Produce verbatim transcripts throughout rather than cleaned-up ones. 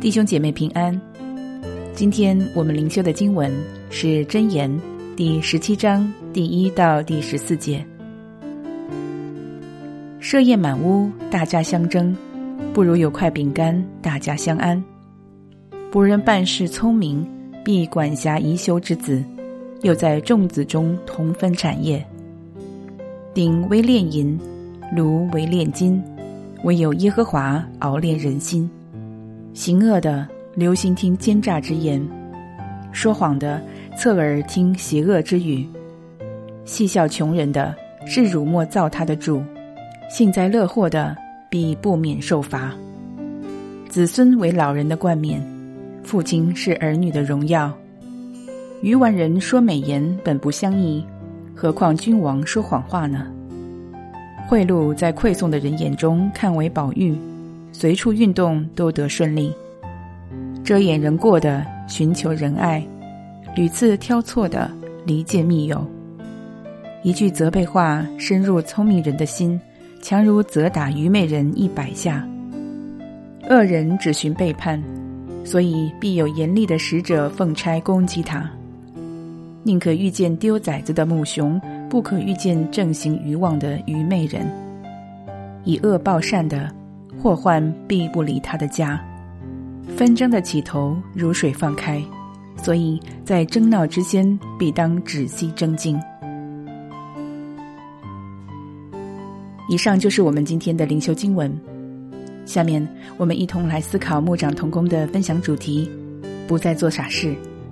弟兄姐妹平安。今天我们灵修的经文是箴言第十七章第一到第十四节。设宴满屋，大家相争，不如有块饼干，大家相安。仆人办事聪明，必管辖宜修之子，又在众子中同分产业。鼎为炼银，炉为炼金，唯有耶和华熬炼人心。行恶的留心听奸诈之言，说谎的侧耳听邪恶之语。戏笑穷人的是辱没造他的主，幸灾乐祸的必不免受罚。子孙为老人的冠冕，父亲是儿女的荣耀。愚顽人说美言本不相宜，何况君王说谎话呢？贿赂在馈送的人眼中看为宝玉，随处运动都得顺利。遮掩人过的寻求仁爱，屡次挑错的离间密友。一句责备话深入聪明人的心，强如责打愚昧人一百下。恶人只寻背叛，所以必有严厉的使者奉差攻击他。宁可遇见丢崽子的母熊，不可遇见正行愚妄的愚昧人。以恶报善的，祸患必不离他的家。纷争的起头如水放开，所以在争闹之间必当止息争竞。以上就是我们今天的灵修经文。下面我们一同来思考牧长同工的分享主题：不再做傻事。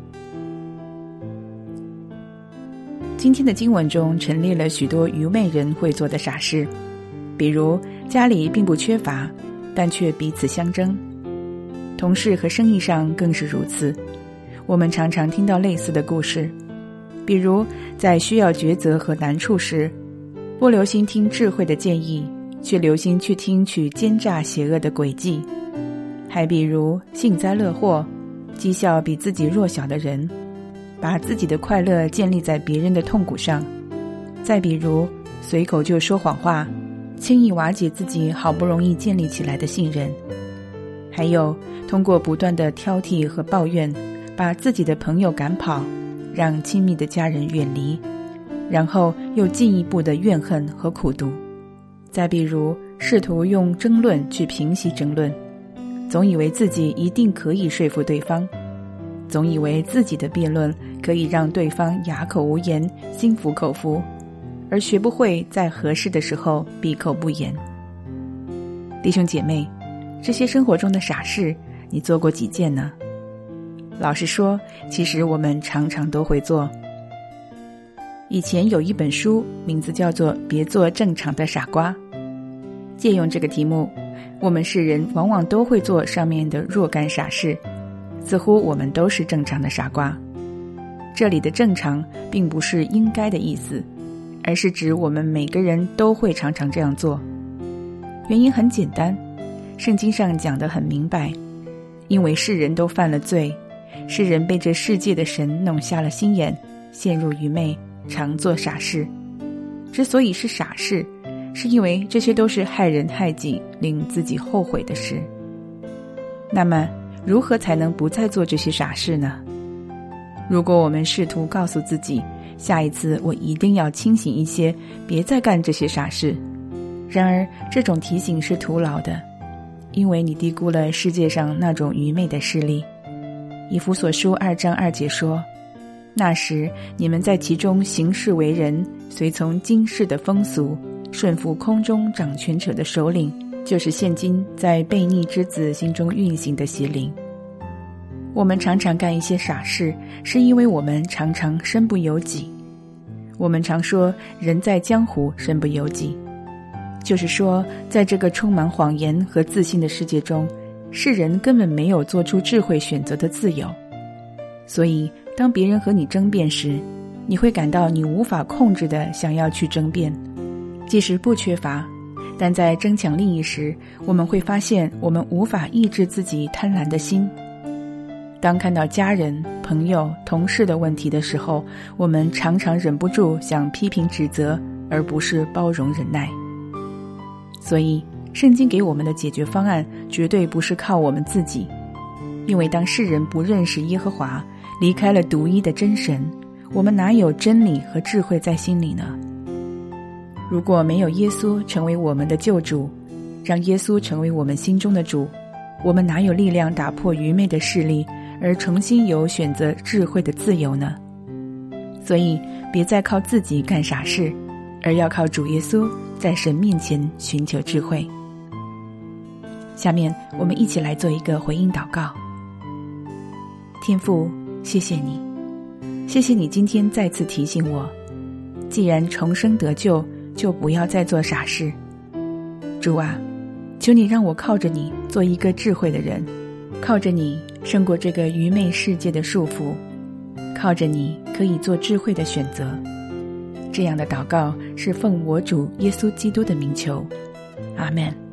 今天的经文中陈列了许多愚昧人会做的傻事，比如家里并不缺乏，但却彼此相争。同事和生意上更是如此，我们常常听到类似的故事，比如在需要抉择和难处时，不留心听智慧的建议，却留心去听取奸诈邪恶的诡计。还比如幸灾乐祸，讥笑比自己弱小的人，把自己的快乐建立在别人的痛苦上。再比如随口就说谎话，轻易瓦解自己好不容易建立起来的信任。还有通过不断的挑剔和抱怨，把自己的朋友赶跑，让亲密的家人远离，然后又进一步的怨恨和苦毒。再比如试图用争论去平息争论，总以为自己一定可以说服对方，总以为自己的辩论可以让对方哑口无言，心服口服，而学不会在合适的时候闭口不言。弟兄姐妹，这些生活中的傻事你做过几件呢？老实说，其实我们常常都会做。以前有一本书，名字叫做《别做正常的傻瓜》。借用这个题目，我们世人往往都会做上面的若干傻事，似乎我们都是正常的傻瓜。这里的正常并不是应该的意思，而是指我们每个人都会常常这样做。原因很简单，圣经上讲得很明白，因为世人都犯了罪，世人被这世界的神弄瞎了心眼，陷入愚昧，常做傻事。之所以是傻事，是因为这些都是害人害己，令自己后悔的事。那么如何才能不再做这些傻事呢？如果我们试图告诉自己，下一次我一定要清醒一些，别再干这些傻事，然而这种提醒是徒劳的，因为你低估了世界上那种愚昧的势力。以弗所书二章二节说，那时你们在其中行事为人，随从今世的风俗，顺服空中掌权者的首领，就是现今在悖逆之子心中运行的邪灵。我们常常干一些傻事，是因为我们常常身不由己。我们常说人在江湖身不由己，就是说在这个充满谎言和自信的世界中，世人根本没有做出智慧选择的自由。所以当别人和你争辩时，你会感到你无法控制的想要去争辩，即使不缺乏，但在争抢利益时，我们会发现我们无法抑制自己贪婪的心。当看到家人、朋友、同事的问题的时候，我们常常忍不住想批评指责，而不是包容忍耐。所以圣经给我们的解决方案绝对不是靠我们自己， 因为当世人不认识耶和华，离开了独一的真神，我们哪有真理和智慧在心里呢？如果没有耶稣成为我们的救主，让耶稣成为我们心中的主，我们哪有力量打破愚昧的势力，而重新有选择智慧的自由呢？所以别再靠自己干傻事，而要靠主耶稣在神面前寻求智慧。下面我们一起来做一个回应祷告。天父，谢谢你，谢谢你今天再次提醒我，既然重生得救，就不要再做傻事。主啊，求你让我靠着你做一个智慧的人，靠着你胜过这个愚昧世界的束缚，靠着你可以做智慧的选择。这样的祷告是奉我主耶稣基督的名求，阿们。